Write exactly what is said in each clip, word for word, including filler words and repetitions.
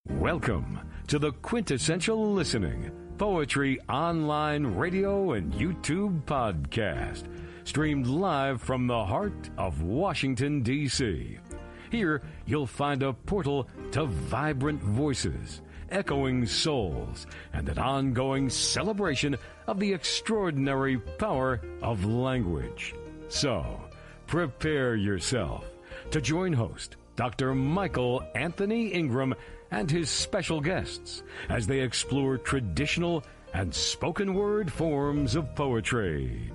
Welcome to the Quintessential Listening Poetry Online Radio and YouTube Podcast, streamed live from the heart of Washington, D C Here, you'll find a portal to vibrant voices, echoing souls, and an ongoing celebration of the extraordinary power of language. So, prepare yourself to join host Doctor Michael Anthony Ingram and his special guests as they explore traditional and spoken word forms of poetry.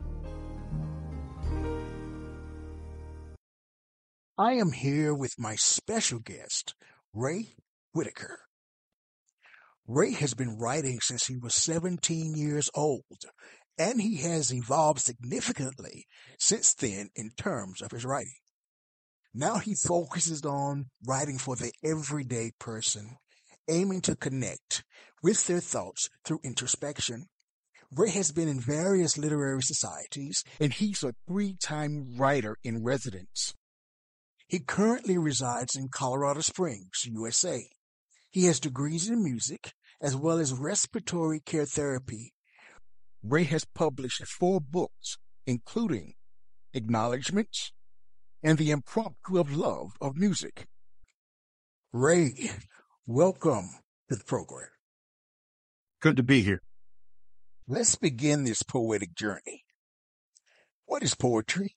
I am here with my special guest, Ray Whitaker. Ray has been writing since he was seventeen years old, and he has evolved significantly since then in terms of his writing. Now he focuses on writing for the everyday person, aiming to connect with their thoughts through introspection. Ray has been in various literary societies, and he's a three-time writer in residence. He currently resides in Colorado Springs, U S A. He has degrees in music as well as respiratory care therapy. Ray has published four books, including Acknowledgments and The Impromptu of Love of Music. Ray, welcome to the program. Good to be here. Let's begin this poetic journey. What is poetry?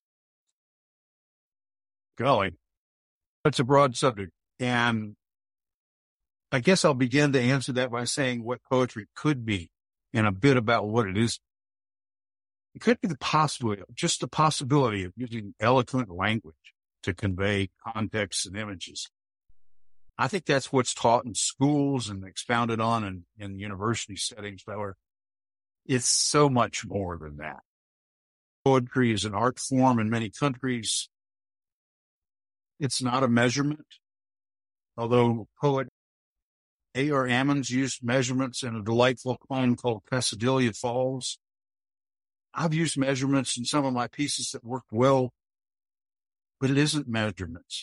Golly, that's a broad subject. And I guess I'll begin to answer that by saying what poetry could be and a bit about what it is. It could be the possibility, just the possibility of using eloquent language to convey context and images. I think that's what's taught in schools and expounded on in, in university settings. However, it's so much more than that. Poetry is an art form in many countries. It's not a measurement, although poet A R Ammons used measurements in a delightful poem called Pasadilla Falls. I've used measurements in some of my pieces that worked well, but it isn't measurements.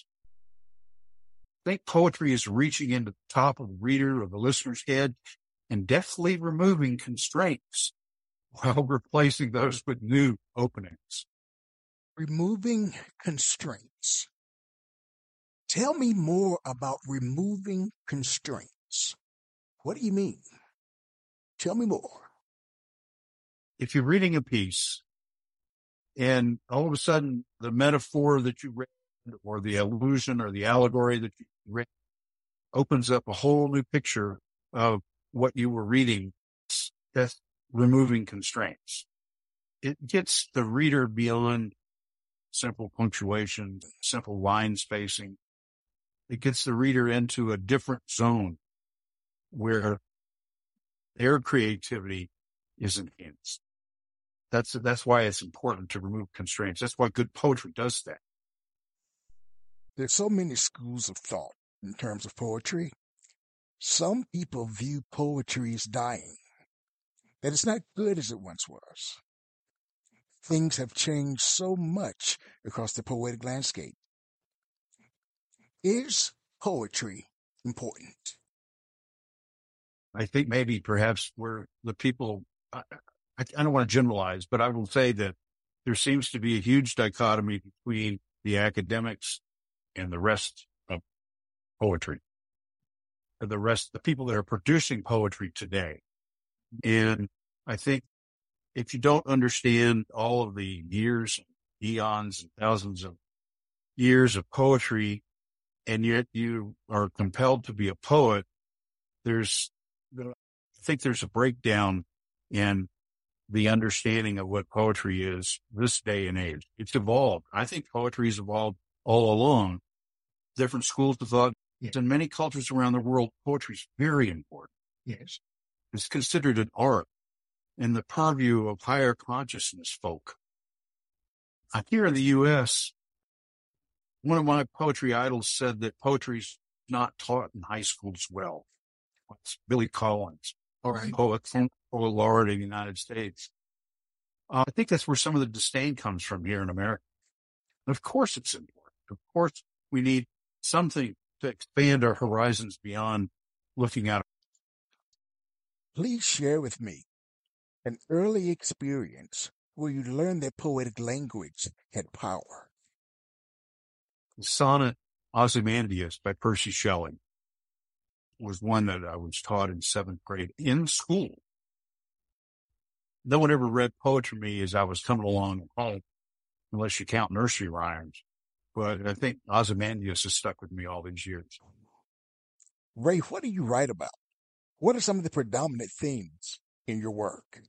I think poetry is reaching into the top of the reader or the listener's head and deftly removing constraints while replacing those with new openings. Removing constraints. Tell me more about removing constraints. What do you mean? Tell me more. If you're reading a piece and all of a sudden the metaphor that you read or the allusion or the allegory that you read opens up a whole new picture of what you were reading, that's removing constraints. It gets the reader beyond simple punctuation, simple line spacing. It gets the reader into a different zone where their creativity is enhanced. That's, that's why it's important to remove constraints. That's why good poetry does that. There's so many schools of thought in terms of poetry. Some people view poetry as dying, that it's not good as it once was. Things have changed so much across the poetic landscape. Is poetry important? I think maybe perhaps where the people, I, I, I don't want to generalize, but I will say that there seems to be a huge dichotomy between the academics and the rest of poetry, or the rest, the people that are producing poetry today. And I think if you don't understand all of the years, eons, and thousands of years of poetry, and yet you are compelled to be a poet, there's, I think there's a breakdown in the understanding of what poetry is this day and age. It's evolved. I think poetry has evolved all along. Different schools of thought. Yes. In many cultures around the world, poetry is very important. Yes. It's considered an art in the purview of higher consciousness folk. Uh, Here in the U S, one of my poetry idols said that poetry is not taught in high schools well. It's Billy Collins, All right. poet, poet laureate of the United States. Uh, I think that's where some of the disdain comes from here in America. And of course it's important. Of course we need something to expand our horizons beyond looking out. Please share with me an early experience where you learned that poetic language had power. The sonnet Ozymandias by Percy Shelley was one that I was taught in seventh grade in school. No one ever read poetry to me as I was coming along home, unless you count nursery rhymes. But I think Ozymandias has stuck with me all these years. Ray, what do you write about? What are some of the predominant themes in your work?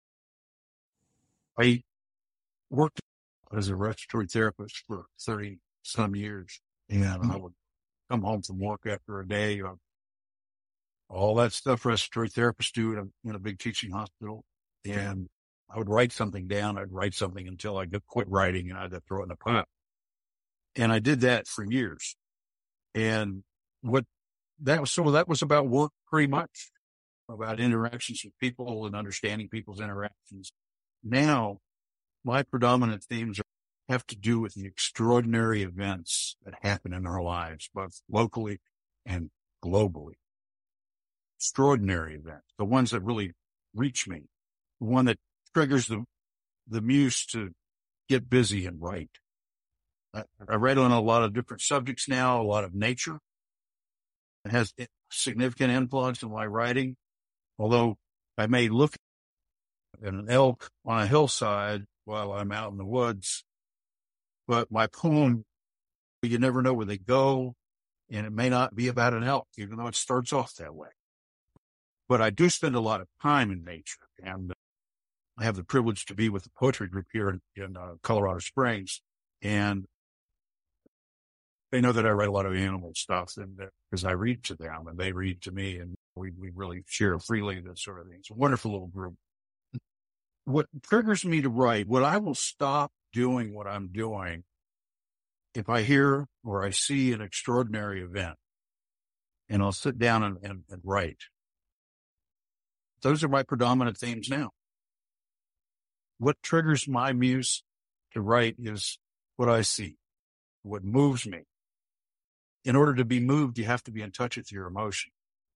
I worked as a respiratory therapist for thirty some years, and mm-hmm. I would come home from work after a day of all that stuff respiratory therapists do in a, in a big teaching hospital. And I would write something down. I'd write something until I could quit writing and I'd throw it in the pot. And I did that for years. And what that was, so that was about work pretty much, about interactions with people and understanding people's interactions. Now, my predominant themes are, have to do with the extraordinary events that happen in our lives, both locally and globally. Extraordinary events, the ones that really reach me, the one that triggers the, the muse to get busy and write. I, I write on a lot of different subjects now, a lot of nature. It has significant influence in my writing, although I may look at an elk on a hillside while I'm out in the woods, but my poem, you never know where they go, and it may not be about an elk, even though it starts off that way. But I do spend a lot of time in nature, and I have the privilege to be with the poetry group here in, in uh, Colorado Springs, and they know that I write a lot of animal stuff, and because I read to them, and they read to me, and we, we really share freely, that sort of thing. It's a wonderful little group. What triggers me to write, what I will stop doing what I'm doing if I hear or I see an extraordinary event, and I'll sit down and, and, and write. Those are my predominant themes now. What triggers my muse to write is what I see, what moves me. In order to be moved, you have to be in touch with your emotion.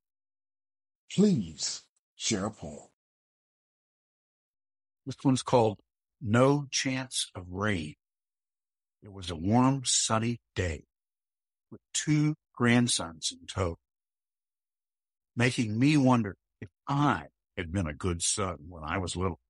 Please share a poem. This one's called No Chance of Rain. It was a warm, sunny day with two grandsons in tow, making me wonder if I had been a good son when I was little.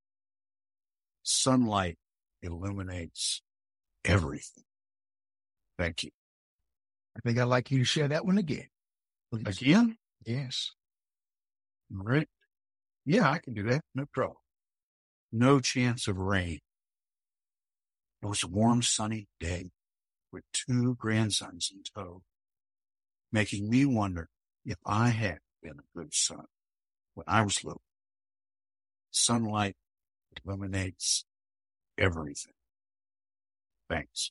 Sunlight illuminates everything. Thank you. I think I'd like you to share that one again. Please. Again? Yes. All right. Yeah, I can do that. No trouble. No chance of rain. It was a warm, sunny day with two grandsons in tow, making me wonder if I had been a good son when I was little. Sunlight illuminates everything. Thanks.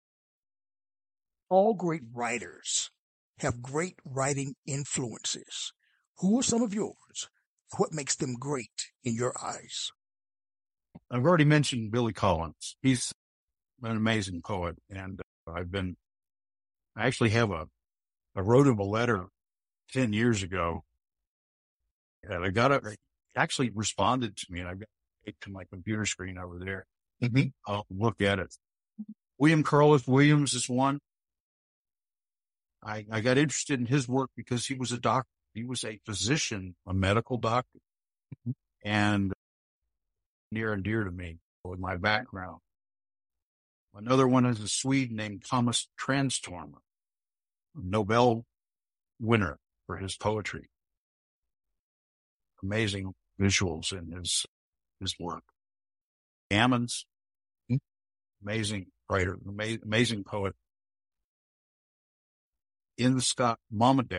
All great writers have great writing influences. Who are some of yours? What makes them great in your eyes? I've already mentioned Billy Collins. He's an amazing poet, and I've been, I actually have a, I wrote him a letter ten years ago, and I got it, actually responded to me, and I've got it to my computer screen over there. Mm-hmm. I'll look at it. William Carlos Williams is one. I, I got interested in his work because he was a doctor. He was a physician, a medical doctor, mm-hmm. and near and dear to me with my background. Another one is a Swede named Thomas Tranströmer, a Nobel winner for his poetry. Amazing visuals in his his work. Ammons, amazing writer, amazing, amazing poet. In the Scott Momaday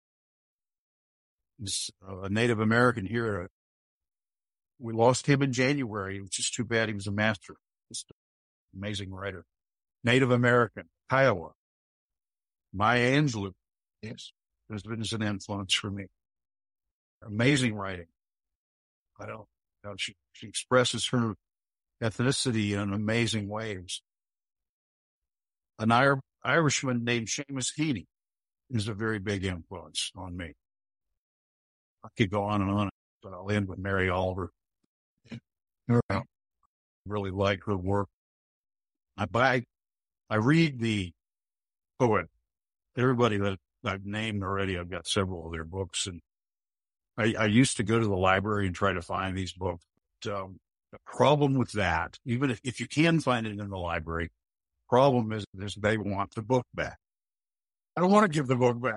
is a Native American here. We lost him in January, which is too bad. He was a master, just an amazing writer. Native American, Kiowa. Maya Angelou, yes, has been an influence for me. Amazing writing. I don't you know, she, she expresses her ethnicity in amazing ways. An Ir- Irishman named Seamus Heaney, is a very big influence on me. I could go on and on, but I'll end with Mary Oliver. I really like her work. I buy, I read the poet. Everybody that I've named already, I've got several of their books, and I, I used to go to the library and try to find these books. But, um, the problem with that, even if, if you can find it in the library, problem is, is they want the book back. I don't want to give the book back.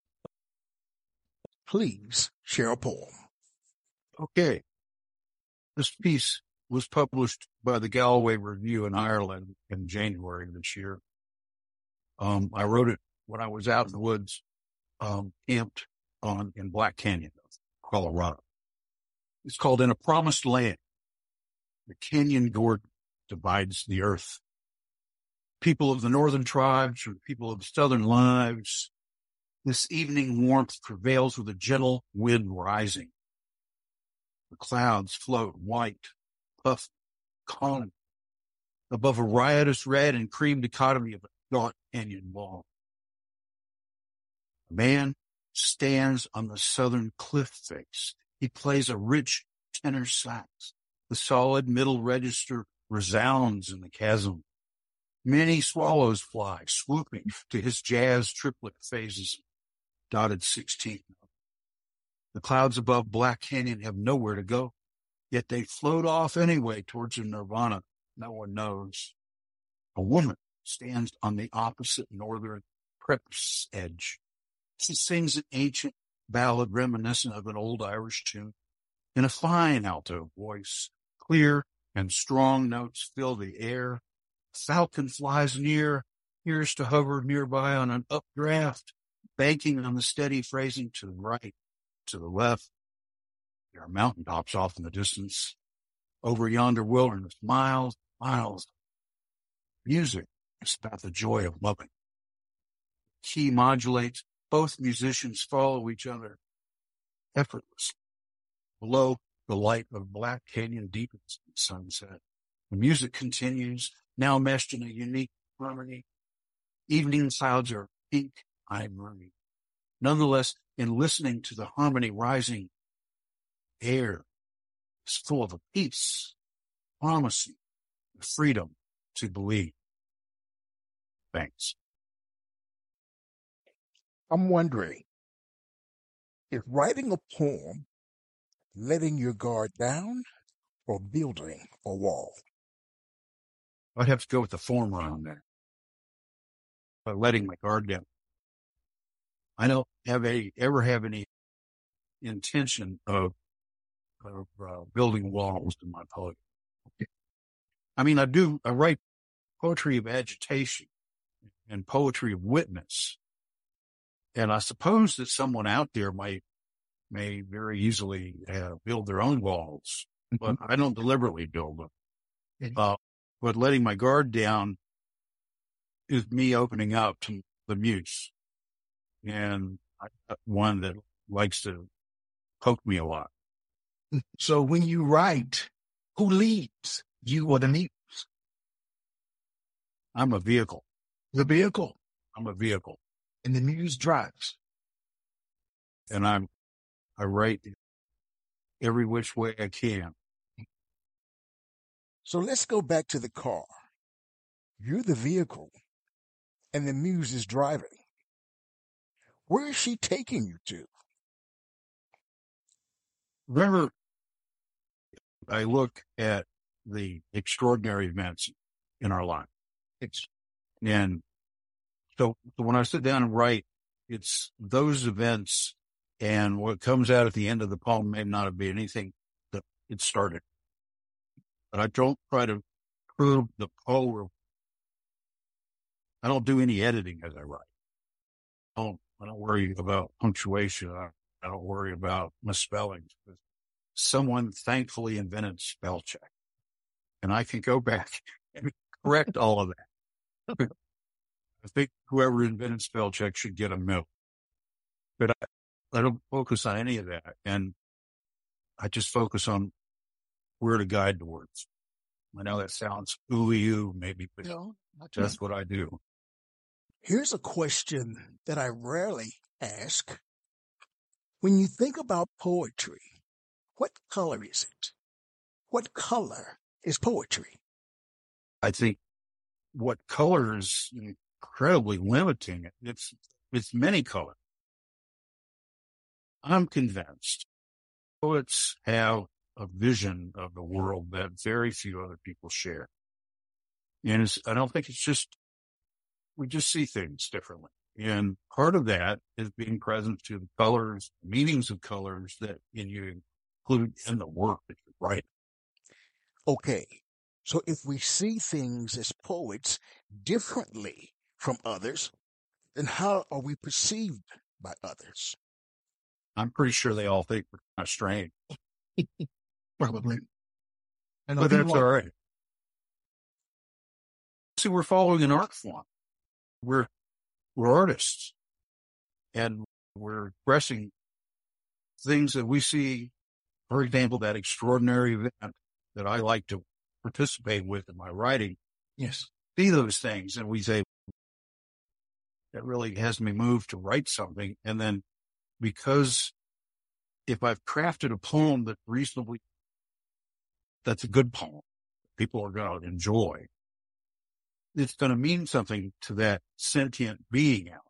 Please share a poem. Okay. This piece was published by the Galway Review in Ireland in January of this year. Um, I wrote it when I was out in the woods, um, camped on in Black Canyon, Colorado. It's called In a Promised Land. The canyon gorge divides the earth. People of the northern tribes from people of southern lives. This evening warmth prevails with a gentle wind rising. The clouds float white, puff, calm, above a riotous red and cream dichotomy of a gaunt canyon wall. A man stands on the southern cliff face. He plays a rich tenor sax. The solid middle register resounds in the chasm. Many swallows fly, swooping to his jazz triplet phases, dotted sixteen. The clouds above Black Canyon have nowhere to go, yet they float off anyway towards a nirvana no one knows. A woman stands on the opposite northern precipice edge. She sings an ancient ballad reminiscent of an old Irish tune in a fine alto voice. Clear and strong notes fill the air. A falcon flies near, appears to hover nearby on an updraft, banking on the steady phrasing to the right, to the left. There are mountaintops off in the distance. Over yonder wilderness, miles, miles. Music is about the joy of loving. Key modulates. Both musicians follow each other effortlessly. Below, the light of Black Canyon deepens in the sunset. The music continues, now meshed in a unique harmony. Evening clouds are pink ivory. Nonetheless, in listening to the harmony rising, air is full of a peace, promising the freedom to believe. Thanks. I'm wondering, is writing a poem letting your guard down or building a wall? I'd have to go with the former on there. But letting my guard down. I don't have any, ever have any intention of, of uh, building walls in my poetry. I mean, I do, I write poetry of agitation and poetry of witness. And I suppose that someone out there might, may very easily uh, build their own walls, but I don't deliberately build them. Uh, but letting my guard down is me opening up to the muse, and I, one that likes to poke me a lot. So when you write, who leads, you or the muse? I'm a vehicle. The vehicle. I'm a vehicle. And the muse drives. And I'm, I write every which way I can. So let's go back to the car. You're the vehicle, and the muse is driving. Where is she taking you to? Remember, I look at the extraordinary events in our life. It's, and so, so when I sit down and write, it's those events, and what comes out at the end of the poem may not be anything that it started. But I don't try to prove the poem. I don't do any editing as I write. I don't, I don't worry about punctuation. I, I don't worry about misspellings. Someone thankfully invented spell check, and I can go back and correct all of that. I think whoever invented spell check should get a milk, but I, I don't focus on any of that. And I just focus on where to guide the words. I know that sounds ooey-oo maybe, but No, not that's what I do. Here's a question that I rarely ask. When you think about poetry, what color is it? What color is poetry? I think what color is incredibly limiting. It's, it's many colors. I'm convinced poets have a vision of the world that very few other people share. And it's, I don't think it's just, we just see things differently. And part of that is being present to the colors, meanings of colors that you include in the work that you write. Okay, so if we see things as poets differently from others, then how are we perceived by others? I'm pretty sure they all think we're kind of strange. Probably. And But that's all right. See, we're following an art form. We're, we're artists. And we're expressing things that we see. For example, that extraordinary event that I like to participate with in my writing. Yes. See those things, and we say, that really has me moved to write something. And then because if I've crafted a poem that reasonably, that's a good poem, people are going to enjoy, it's going to mean something to that sentient being out.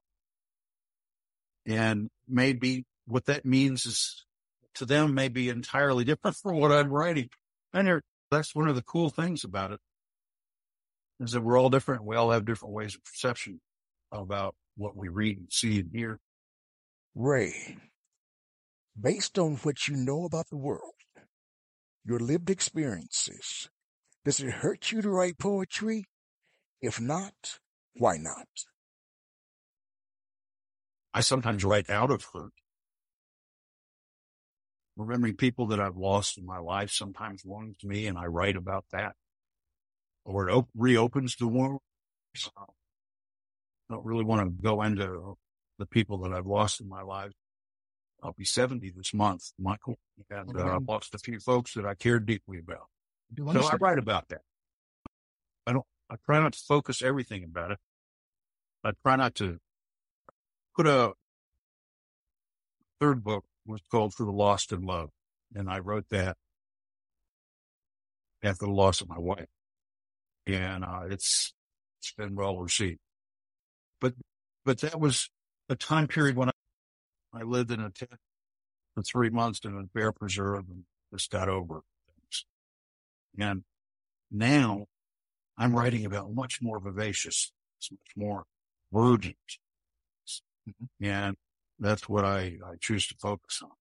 And maybe what that means is to them may be entirely different from what I'm writing. And that's one of the cool things about it, is that we're all different. We all have different ways of perception about what we read and see and hear. Ray, based on what you know about the world, your lived experiences, does it hurt you to write poetry? If not, why not? I sometimes write out of hurt. Remembering people that I've lost in my life sometimes wounds me, and I write about that. Or it op- reopens the wound. I don't really want to go into the people that I've lost in my life. I'll be seventy this month, Michael, and uh, I've lost a few folks that I cared deeply about. So I write about that. I don't. I try not to focus everything about it. I try not to put a third book was called For the Lost in Love, and I wrote that after the loss of my wife, and uh, it's it's been well received. But but that was a time period when I, I lived in a tent for three months in a bear preserve and just got over things. And now I'm writing about much more vivacious, much more urgent, and that's what I, I choose to focus on.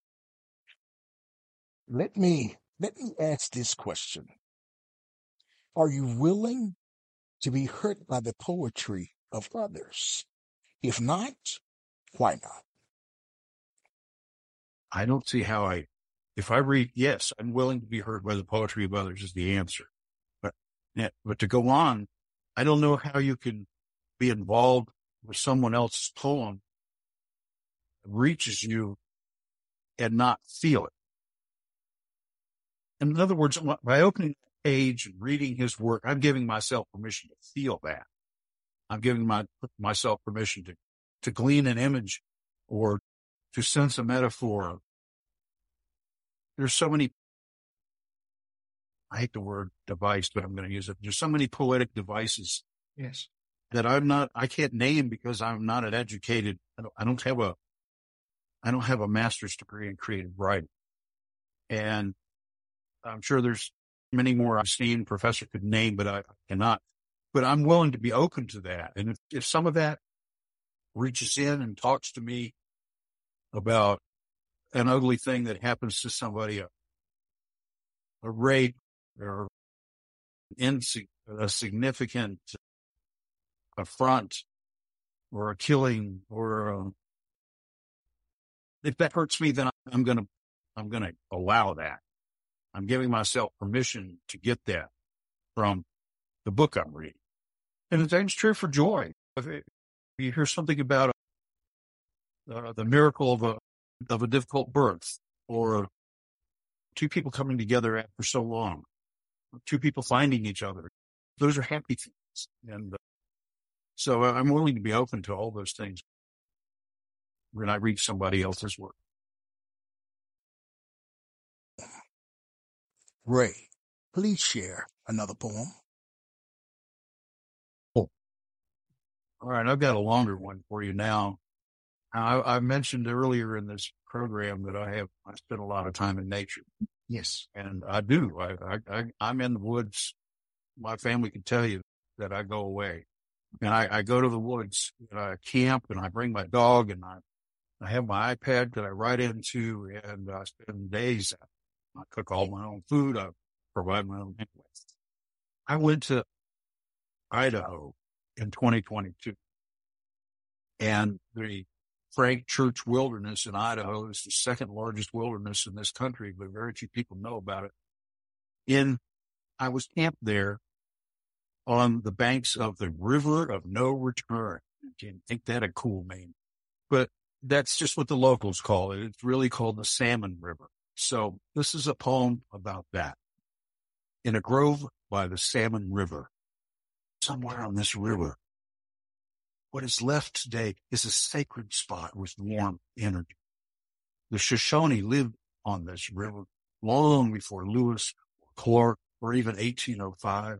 Let me let me ask this question. Are you willing to be hurt by the poetry of others? If not, why not? I don't see how I, if I read, yes, I'm willing to be hurt by the poetry of others is the answer. But, but to go on, I don't know how you can be involved with someone else's poem that reaches you and not feel it. In other words, by opening the page and reading his work, I'm giving myself permission to feel that. I'm giving my, myself permission to, to glean an image or to sense a metaphor. There's so many, I hate the word device, but I'm going to use it. There's so many poetic devices. Yes. That I'm not, I can't name because I'm not an educated, I don't, I don't have a, I don't have a master's degree in creative writing. And I'm sure there's many more I've seen professor could name, but I cannot. But I'm willing to be open to that. And if, if some of that reaches in and talks to me about an ugly thing that happens to somebody, a, a rape or insig- a significant affront or a killing or a, if that hurts me, then I'm going to, I'm going to allow that. I'm giving myself permission to get that from the book I'm reading. And the same is true for joy. If you hear something about uh, the miracle of a, of a difficult birth, or two people coming together after so long, two people finding each other, those are happy things. And uh, So I'm willing to be open to all those things when I read somebody else's work. Ray, please share another poem. All right, I've got a longer one for you now. I, I mentioned earlier in this program that I have, I spend a lot of time in nature. Yes. And I do. I, I, I, I'm in the woods. My family can tell you that I go away. And I, I go to the woods and I camp and I bring my dog and I, I have my iPad that I write into and I spend days. I cook all my own food. I provide my own. I went to Idaho in twenty twenty-two and the Frank Church Wilderness in Idaho is the second largest wilderness in this country, but very few people know about it. In, I was camped there on the banks of the River of No Return. Can think that a cool name, but that's just what the locals call it. It's really called the Salmon River. So this is a poem about that. In a grove by the Salmon River, somewhere on this river, what is left today is a sacred spot with warm energy. The Shoshone lived on this river long before Lewis or Clark or even eighteen oh five.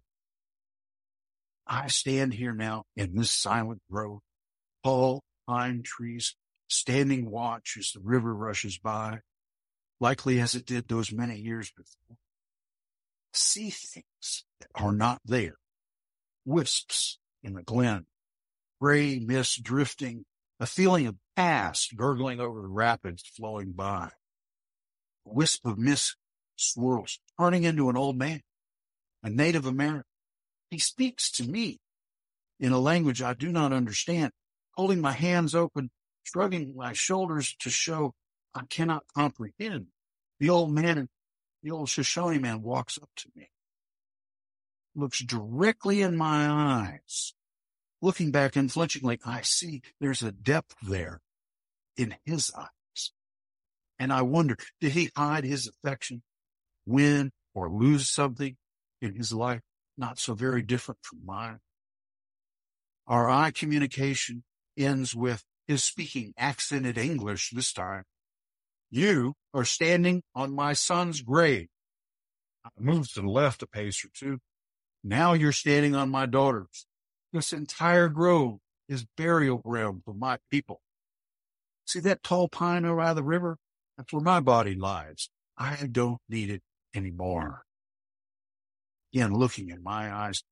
I stand here now in this silent grove, tall pine trees standing watch as the river rushes by, likely as it did those many years before. See things that are not there. Wisps in the glen, gray mist drifting, a feeling of past gurgling over the rapids flowing by. A wisp of mist swirls, turning into an old man, a Native American. He speaks to me in a language I do not understand, holding my hands open, shrugging my shoulders to show I cannot comprehend. The old man, the old Shoshone man walks up to me, looks directly in my eyes. Looking back unflinchingly, I see there's a depth there in his eyes. And I wonder, did he hide his affection, win or lose something in his life not so very different from mine? Our eye communication ends with his speaking accented English this time. You are standing on my son's grave. I moved to the left a pace or two. Now you're standing on my daughter's. This entire grove is burial ground for my people. See that tall pine over by the river? That's where my body lies. I don't need it anymore. Again, looking in my eyes.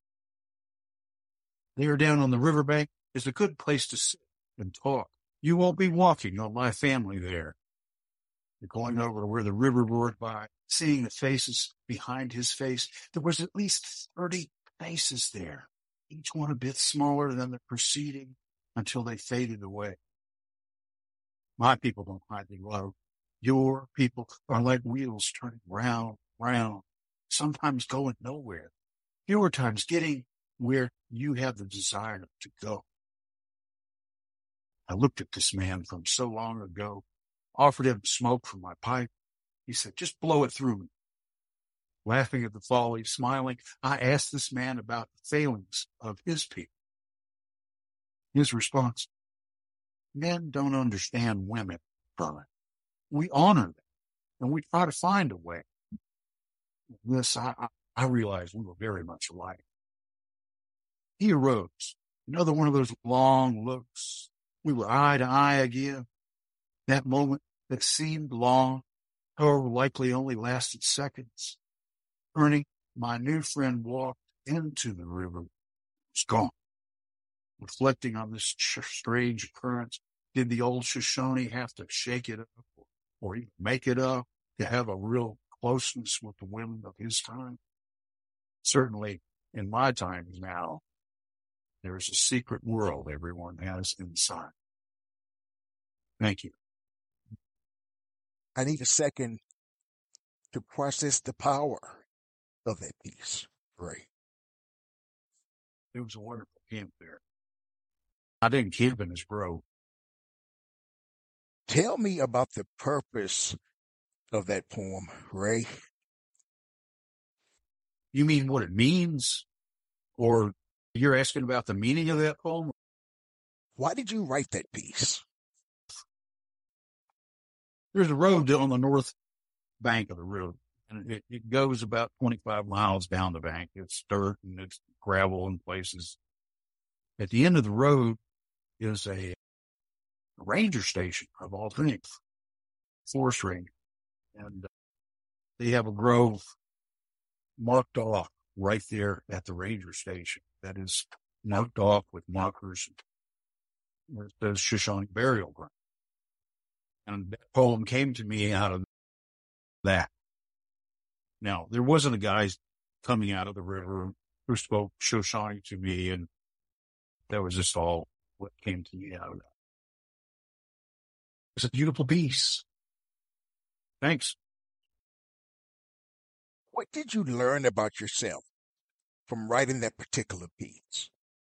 There down on the riverbank is a good place to sit and talk. You won't be walking on my family there. You're going over to where the river roared by, seeing the faces behind his face. There was at least thirty faces there, each one a bit smaller than the preceding until they faded away. My people don't hide their love. Your people are like wheels turning round, round, sometimes going nowhere. Fewer times getting where you have the desire to go. I looked at this man from so long ago, offered him smoke from my pipe. He said, just blow it through me. Laughing at the folly, smiling, I asked this man about the failings of his people. His response, men don't understand women, Brian. We honor them, and we try to find a way. This, I, I, I realized we were very much alike. He arose, another one of those long looks. We were eye to eye again. That moment that seemed long, however likely only lasted seconds. Turning, my new friend walked into the river. It was gone. Reflecting on this strange occurrence, did the old Shoshone have to shake it up or, or even make it up to have a real closeness with the women of his time? Certainly, in my time now, there is a secret world everyone has inside. Thank you. I need a second to process the power of that piece, Ray. It was a wonderful camp there. I didn't camp in this grove. Tell me about the purpose of that poem, Ray. You mean what it means? Or You're asking about the meaning of that poem? Why did you write that piece? There's a road on the north bank of the river, and it, it goes about twenty-five miles down the bank. It's dirt and it's gravel in places. At the end of the road is a ranger station, of all things, forest ranger. And they have a grove marked off right there at the ranger station that is marked off with markers where it says Shoshone Burial Ground. And that poem came to me out of that. Now, there wasn't a guy coming out of the river who spoke Shoshone to me, and that was just all what came to me out of that. It's a beautiful piece. Thanks. What did you learn about yourself from writing that particular piece?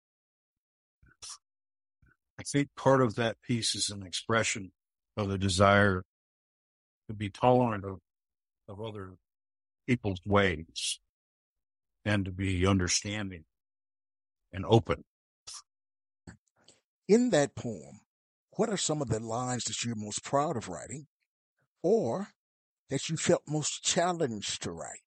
I think part of that piece is an expression of the desire to be tolerant of, of other people's ways and to be understanding and open. In that poem, what are some of the lines that you're most proud of writing or that you felt most challenged to write?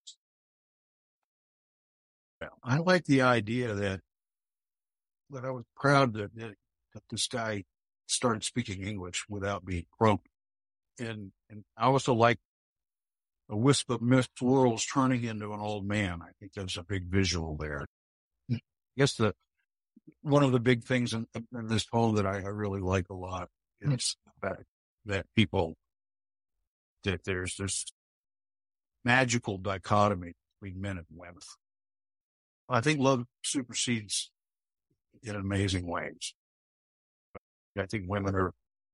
Well, I like the idea that that I was proud that, that, that this guy started speaking English without being broken. And, and I also like a wisp of mist swirls turning into an old man. I think there's a big visual there. I guess the one of the big things in, in this poem that I, I really like a lot is the fact that people, that there's this magical dichotomy between men and women. I think love supersedes in amazing ways. I think women are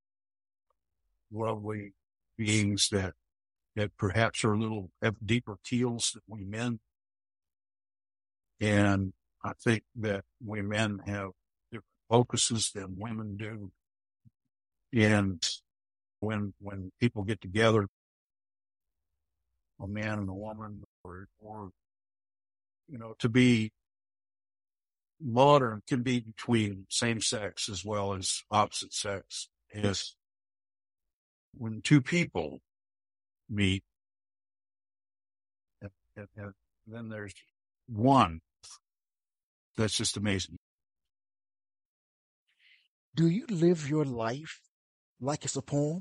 lovely beings that that perhaps are a little have deeper keels than we men. And I think that we men have different focuses than women do. And when when people get together, a man and a woman, or or you know, to be modern can be between same sex as well as opposite sex. Is when two people meet, and, and, and then there's one that's just amazing. Do you live your life like it's a poem?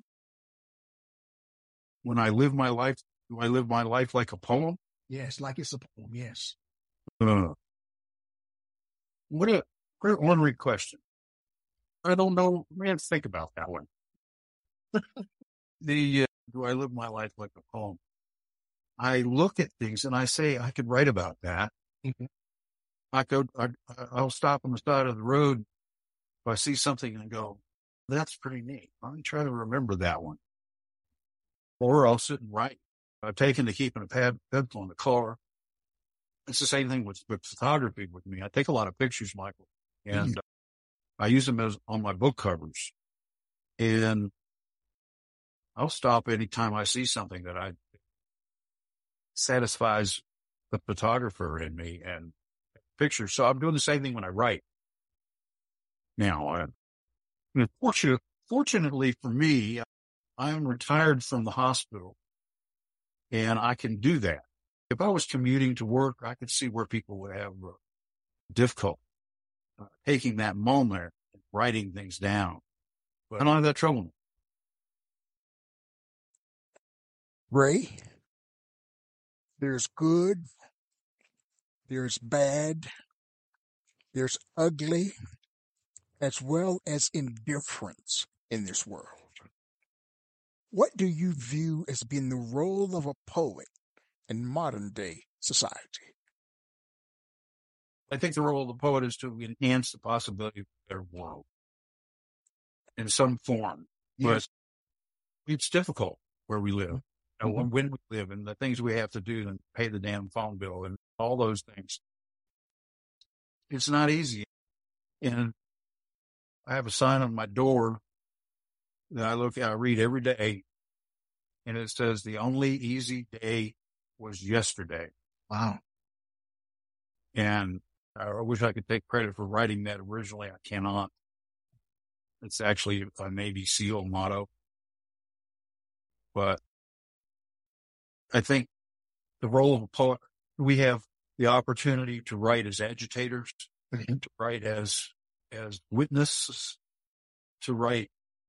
When I live my life, do I live my life like a poem? Yes, like it's a poem, yes. Uh, what a great one question. I don't know. Man, think about that one. the uh, do I live my life like a poem? I look at things and I say I could write about that. Mm-hmm. I go, I, I'll stop on the side of the road if I see something and go, "That's pretty neat. Let me try to remember that one." Or I'll sit and write. I've taken to keeping a pad pencil in the car. It's the same thing with, with photography with me. I take a lot of pictures, Michael, and mm-hmm. uh, I use them as on my book covers. And I'll stop anytime I see something that I satisfies the photographer in me and pictures. So I'm doing the same thing when I write. Now, uh, fortunately, fortunately for me, I'm retired from the hospital, and I can do that. If I was commuting to work, I could see where people would have uh, difficulty uh, taking that moment and writing things down. But I don't have that trouble. Ray, there's good, there's bad, there's ugly, as well as indifference in this world. What do you view as being the role of a poet in modern day society? I think the role of the poet is to enhance the possibility of a better world in some form. Yes. But it's difficult where we live, mm-hmm. and when we live, and the things we have to do and pay the damn phone bill and all those things. It's not easy. And I have a sign on my door that I look at, I read every day, and it says, "The only easy day was yesterday." Wow. And I wish I could take credit for writing that originally. I cannot. It's actually a Navy SEAL motto. But I think the role of a poet, we have the opportunity to write as agitators, to write as, as witnesses, to write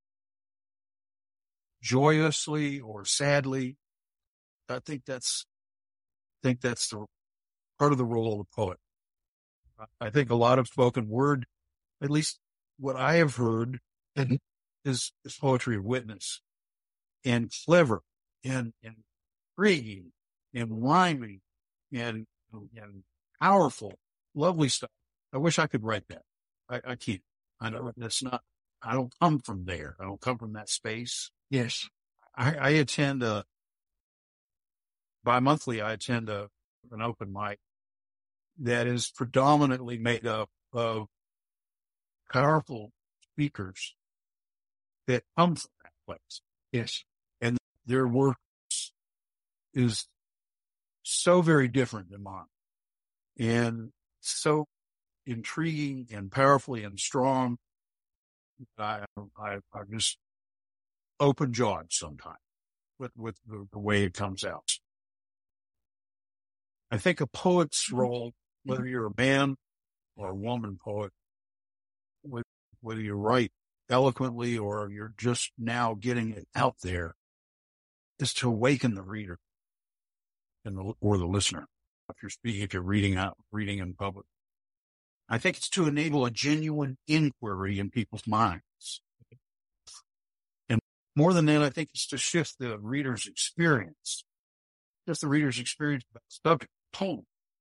joyously or sadly. I think that's, I think that's the part of the role of a poet. I think a lot of spoken word, at least what I have heard, is, is poetry of witness, and clever and, and intriguing and rhyming and, and powerful, lovely stuff. I wish I could write that. I, I can't. I know that's not, I don't come from there. I don't come from that space. Yes. I, I attend a, bi-monthly, I attend a, an open mic that is predominantly made up of powerful speakers that come from that place. Yes. And their work is so very different than mine, and so intriguing and powerfully and strong. I, I, I'm just open jawed sometimes with, with the, the way it comes out. I think a poet's role, whether you're a man or a woman poet, whether you write eloquently or you're just now getting it out there, is to awaken the reader and the, or the listener. If you're speaking, if you're reading out, reading in public, I think it's to enable a genuine inquiry in people's minds. And more than that, I think it's to shift the reader's experience, just the reader's experience about the subject, poem.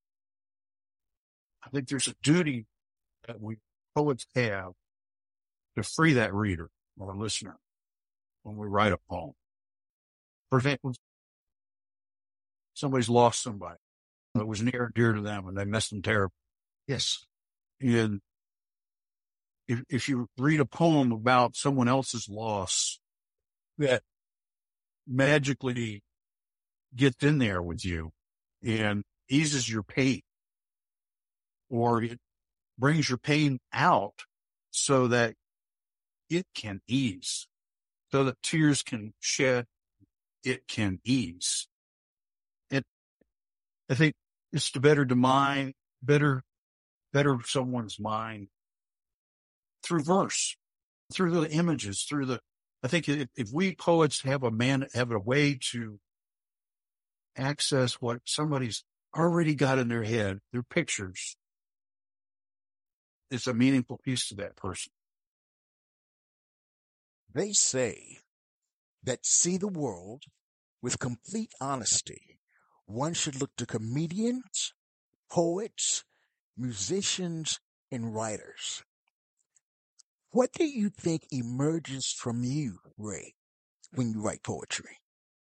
I think there's a duty that we poets have to free that reader or listener when we write a poem. For example, somebody's lost somebody that was near and dear to them and they missed them terribly. Yes. And if, if you read a poem about someone else's loss that magically gets in there with you and eases your pain, or it brings your pain out so that it can ease, so that tears can shed, it can ease. It, I think it's to better the mind, better, better someone's mind through verse, through the images, through the, I think if, if we poets have a man, have a way to access what somebody's already got in their head, their pictures, it's a meaningful piece to that person. They say that to see the world with complete honesty, one should look to comedians, poets, musicians, and writers. What do you think emerges from you, Ray, when you write poetry?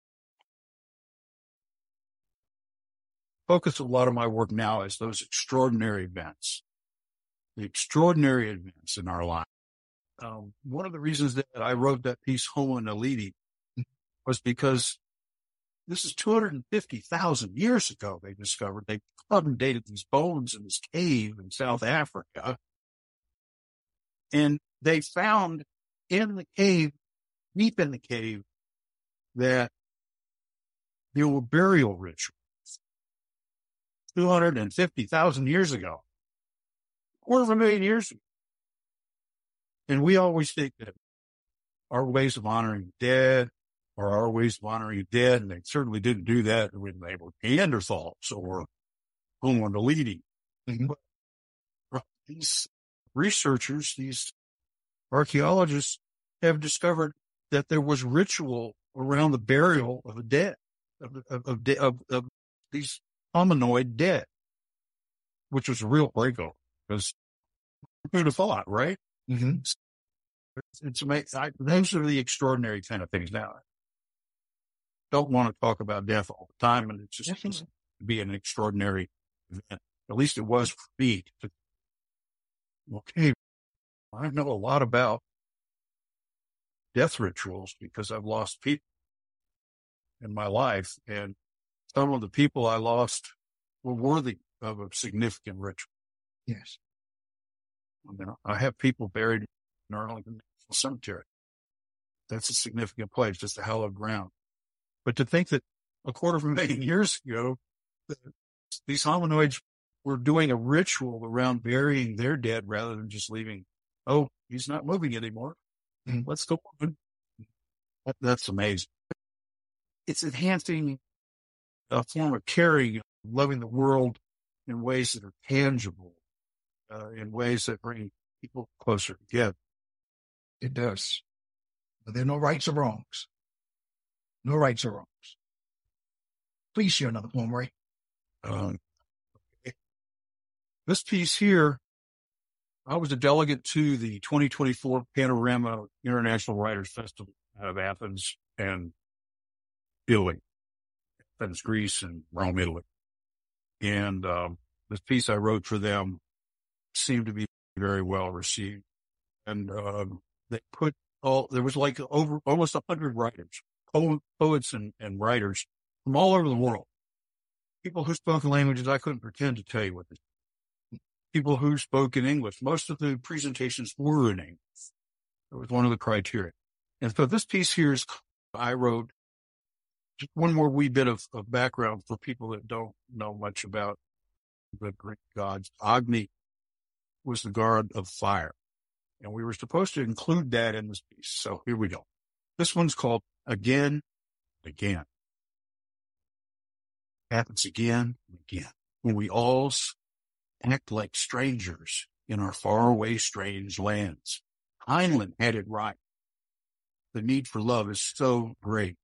Focus a lot of my work now is those extraordinary events, the extraordinary events in our life. Um, one of the reasons that I wrote that piece, Homo Naledi, was because this is two hundred fifty thousand years ago. They discovered, they dated these bones in this cave in South Africa. And they found in the cave, deep in the cave, that there were burial rituals two hundred fifty thousand years ago, quarter of a million years ago. And we always think that our ways of honoring the dead are our ways of honoring the dead, and they certainly didn't do that when they were Neanderthals or Homo Naledi. Mm-hmm. But these researchers, these archaeologists have discovered that there was ritual around the burial of the dead, of, of, of, of, of these hominoid dead, which was a real breakover because who would have thought, right? Mm-hmm. It's, it's amazing. I, those are the extraordinary kind of things. Now, I don't want to talk about death all the time, and it's just Definitely. to be an extraordinary event. At least it was for me. To, okay, I know a lot about death rituals because I've lost people in my life, and some of the people I lost were worthy of a significant ritual. Yes. I mean, I have people buried in Arlington National Cemetery. That's a significant place, just a hallowed ground. But to think that a quarter of a million years ago, these hominoids were doing a ritual around burying their dead rather than just leaving, oh, he's not moving anymore. Mm. Let's go on. That, that's amazing. It's enhancing a form of caring, loving the world in ways that are tangible, uh, in ways that bring people closer together. It does. But there are no rights or wrongs. No rights or wrongs. Please share another poem, Ray. Um, okay. This piece here, I was a delegate to the twenty twenty-four Panorama International Writers Festival out of Athens and Italy, Athens, Greece, and Rome, Italy. And um, this piece I wrote for them seemed to be very well received. And um, they put all, there was like over almost a hundred writers, po- poets and, and writers from all over the world. People who spoke languages I couldn't pretend to tell you what they spoke. People who spoke in English. Most of the presentations were in English. That was one of the criteria. And so this piece here is, I wrote just one more wee bit of, of background for people that don't know much about the Greek gods. Agni was the god of fire. And we were supposed to include that in this piece. So here we go. This one's called Again and Again. Happens again and again. When we all act like strangers in our faraway, strange lands. Heinlein had it right. The need for love is so great.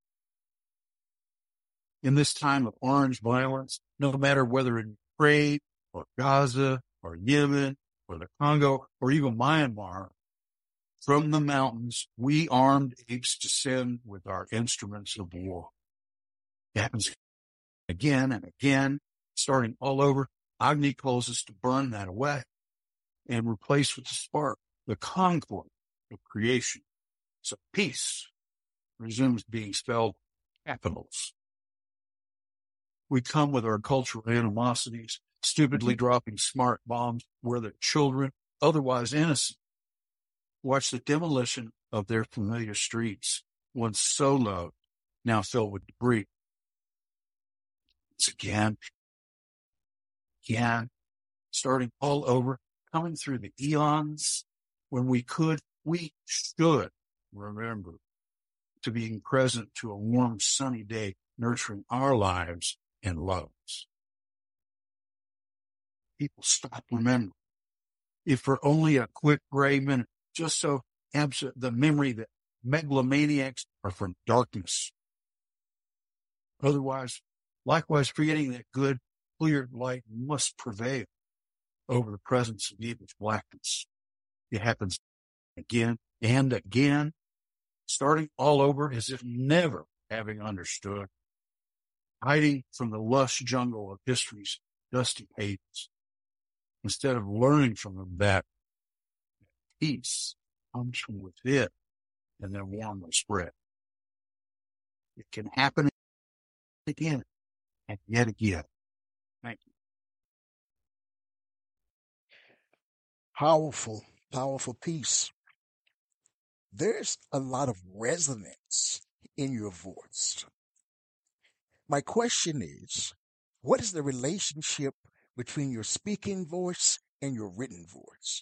In this time of orange violence, no matter whether in Ukraine or Gaza or Yemen or the Congo or even Myanmar, from the mountains, we armed apes descend with our instruments of war. It happens again and again, starting all over. Agni calls us to burn that away and replace with the spark, the concord of creation. So peace resumes being spelled capitals. We come with our cultural animosities, stupidly dropping smart bombs where the children, otherwise innocent, watch the demolition of their familiar streets, once so loved, now filled with debris. It's again, again, starting all over, coming through the eons when we could, we should remember to being present to a warm, sunny day, nurturing our lives and loves. People stop remembering. If for only a quick gray minute, just so absent the memory that megalomaniacs are from darkness. Otherwise, likewise, forgetting that good, clear light must prevail over the presence of evil's blackness. It happens again and again, starting all over as if never having understood, hiding from the lush jungle of history's dusty pages. Instead of learning from them that peace comes from within and then warmly spread. It can happen again and yet again. Thank you. Powerful, powerful piece. There's a lot of resonance in your voice. My question is, what is the relationship between your speaking voice and your written voice?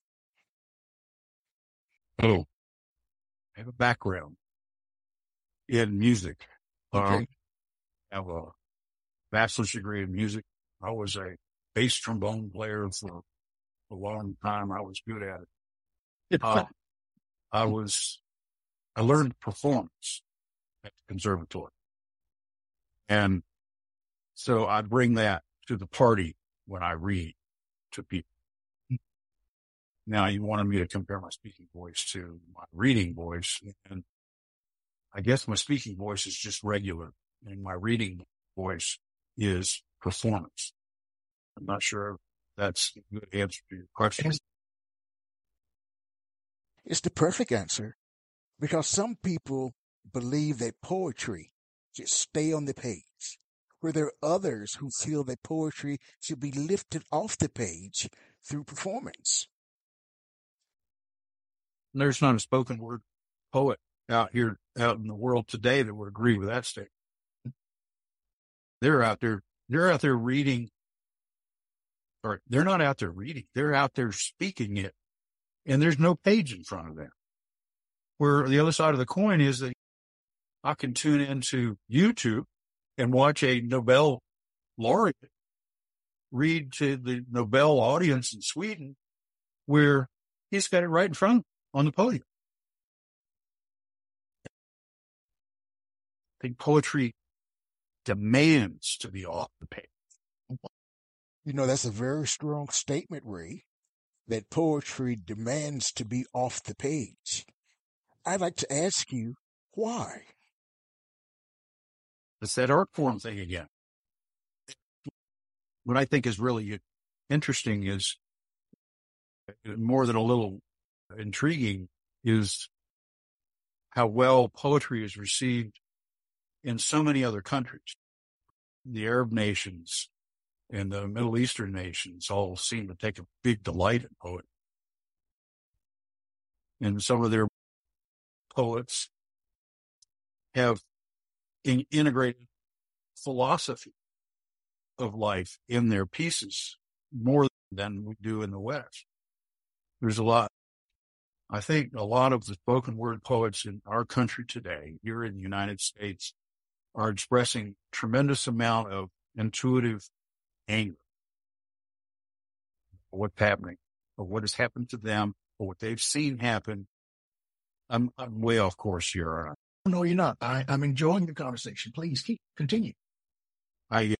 Oh, I have a background in music. Okay. Um, I have a bachelor's degree in music. I was a bass trombone player for a long time. I was good at it. Uh, I was, I learned performance at the conservatory. And so I bring that to the party when I read to people. Now, you wanted me to compare my speaking voice to my reading voice, and I guess my speaking voice is just regular, and my reading voice is performance. I'm not sure if that's a good answer to your question. It's the perfect answer because some people believe that poetry should stay on the page, where there are others who feel that poetry should be lifted off the page through performance. There's not a spoken word poet out here, out in the world today that would agree with that statement. They're out there, they're out there reading, or they're not out there reading, they're out there speaking it, and there's no page in front of them. Where the other side of the coin is that I can tune into YouTube and watch a Nobel laureate read to the Nobel audience in Sweden, where he's got it right in front of him on the podium. I think poetry demands to be off the page. You know, that's a very strong statement, Ray, that poetry demands to be off the page. I'd like to ask you, why? It's that art form thing again. What I think is really interesting is, more than a little intriguing, is how well poetry is received in so many other countries. The Arab nations and the Middle Eastern nations all seem to take a big delight in poetry. And some of their poets have in- integrated philosophy of life in their pieces more than we do in the West. There's a lot, I think a lot of the spoken word poets in our country today, here in the United States, are expressing tremendous amount of intuitive anger for what's happening, or what has happened to them, or what they've seen happen. I'm, I'm way off course here, aren't I? No, you're not. I, I'm enjoying the conversation. Please keep continue. I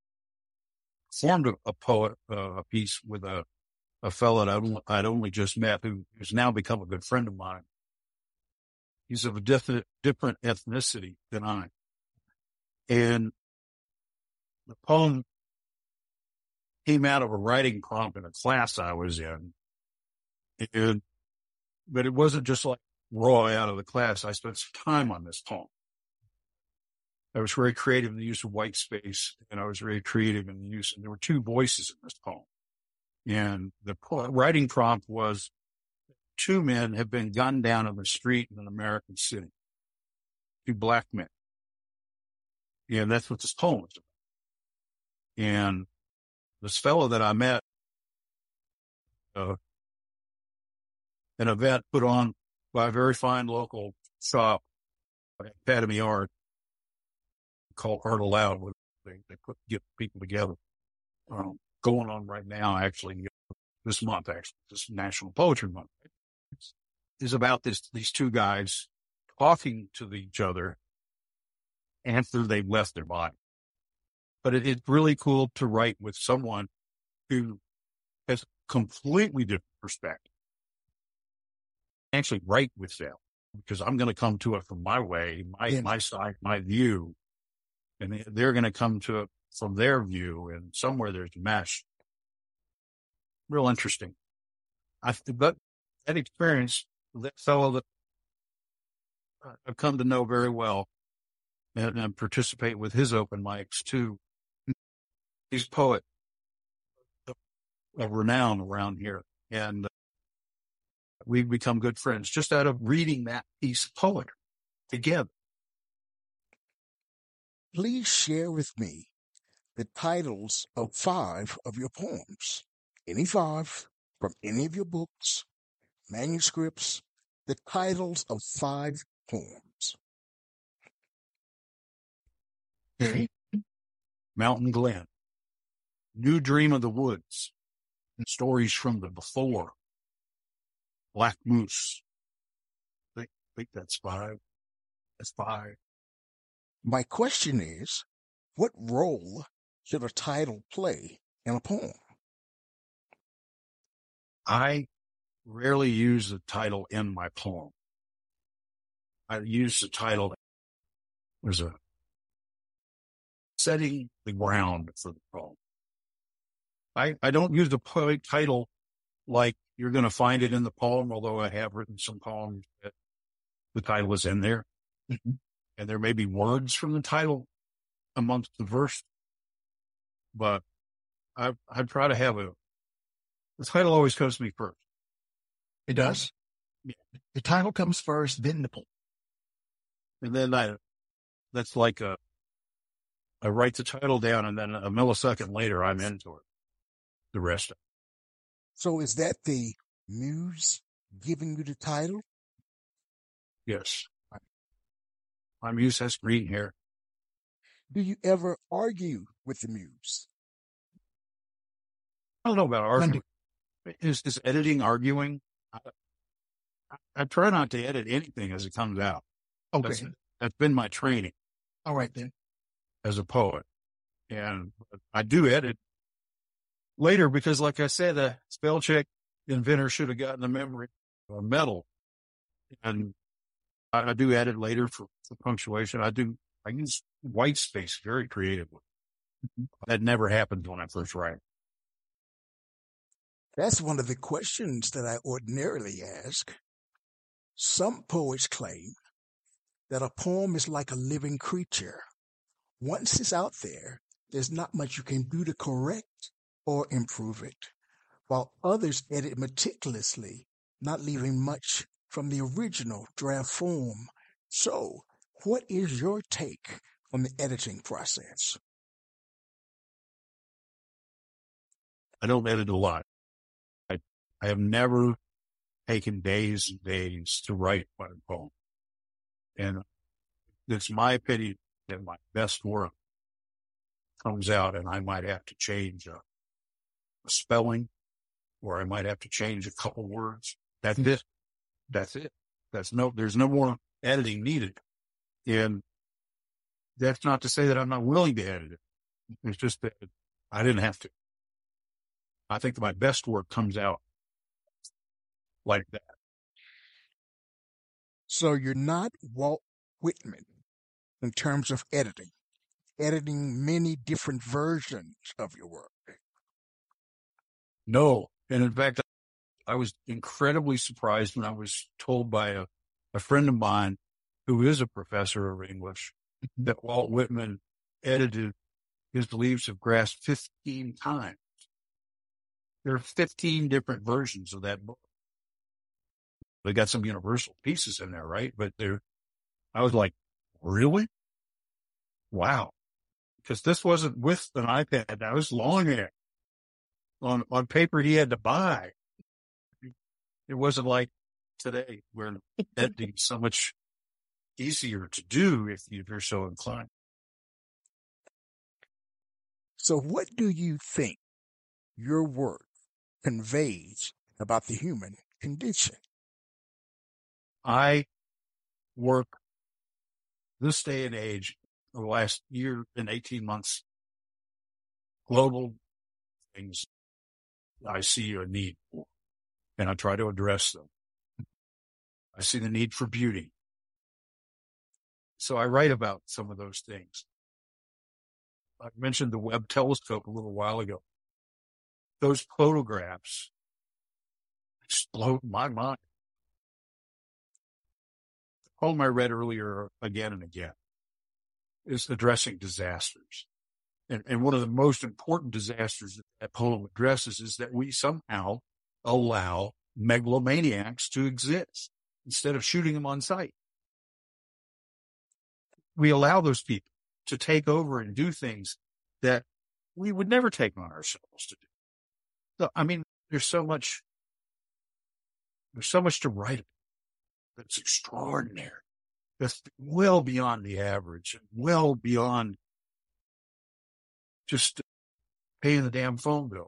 formed a, a poet, uh, a piece with a, a fellow that I'd, only- I'd only just met, who, who's now become a good friend of mine. He's of a different, different ethnicity than I. And the poem came out of a writing prompt in a class I was in. And, but it wasn't just like raw out of the class. I spent some time on this poem. I was very creative in the use of white space, and I was very creative in the use, and there were two voices in this poem. And the po- writing prompt was, two men have been gunned down on the street in an American city. Two black men. And that's what this poem is about. And this fellow that I met, uh, an event put on by a very fine local shop, Academy Art, called Art Aloud, where they, they put, get people together. Um, going on right now, actually, this month, actually, this National Poetry Month, is about this, these two guys talking to each other after they've left their body. But it, it's really cool to write with someone who has a completely different perspective. Actually write with them, because I'm going to come to it from my way, my, Yeah. my side, my view. And they're going to come to it from their view, and somewhere there's a mesh. Real interesting. I, but that experience, that fellow that I've come to know very well, and, and participate with his open mics too. He's a poet of, of renown around here. And uh, we've become good friends just out of reading that piece of poetry together. Please share with me the titles of five of your poems. Any five from any of your books, manuscripts, the titles of five poems. Okay. Mountain Glen, New Dream of the Woods, and Stories from the Before, Black Moose. I think, I think that's five. That's five. My question is, what role should a title play in a poem? I rarely use the title in my poem. I use the title as a setting the ground for the poem. I, I don't use the po- title like you're going to find it in the poem, although I have written some poems that the title is in there. Mm-hmm. And there may be words from the title amongst the verse, but I I try to have a The title always comes to me first. It does. Yeah. The title comes first, then the poem. And then I, that's like a, I write the title down and then a millisecond later I'm into it. The rest of it. So is that the muse giving you the title? Yes. My muse has green hair. Do you ever argue with the muse? I don't know about arguing. Is, is editing arguing? I, I try not to edit anything as it comes out. Okay. That's, that's been my training. All right, then. As a poet. And I do edit later because, like I said, the spell check inventor should have gotten a memory, a medal. And I, I do edit later for, for punctuation. I do, I use white space very creatively. Mm-hmm. That never happens when I first write. That's one of the questions that I ordinarily ask. Some poets claim that a poem is like a living creature. Once it's out there, there's not much you can do to correct or improve it, while others edit meticulously, not leaving much from the original draft form. So, what is your take on the editing process? I don't edit a lot. I, I have never taken days and days to write my poem. And it's my opinion that my best work comes out and I might have to change a, a spelling, or I might have to change a couple words. That's it. That's it. That's no, there's no more editing needed. And that's not to say that I'm not willing to edit it. It's just that I didn't have to. I think that my best work comes out like that. So you're not Walt Whitman in terms of editing, editing many different versions of your work. No. And in fact, I was incredibly surprised when I was told by a, a friend of mine who is a professor of English that Walt Whitman edited his Leaves of Grass fifteen times. There are fifteen different versions of that book. They got some universal pieces in there, right? But there, I was like, really? Wow. Because this wasn't with an iPad. That was longhand. On, on paper he had to buy. It wasn't like today where editing is so much easier to do if you're so inclined. So what do you think your work conveys about the human condition? I work this day and age, the last year and eighteen months, global things I see a need for, and I try to address them. I see the need for beauty. So I write about some of those things. I mentioned the Webb telescope a little while ago. Those photographs explode my mind. The poem I read earlier again and again is addressing disasters. And, and one of the most important disasters that that poem addresses is that we somehow allow megalomaniacs to exist instead of shooting them on sight. We allow those people to take over and do things that we would never take on ourselves to do. So, I mean, there's so much, there's so much to write about that's extraordinary. That's well beyond the average and well beyond just paying the damn phone bill.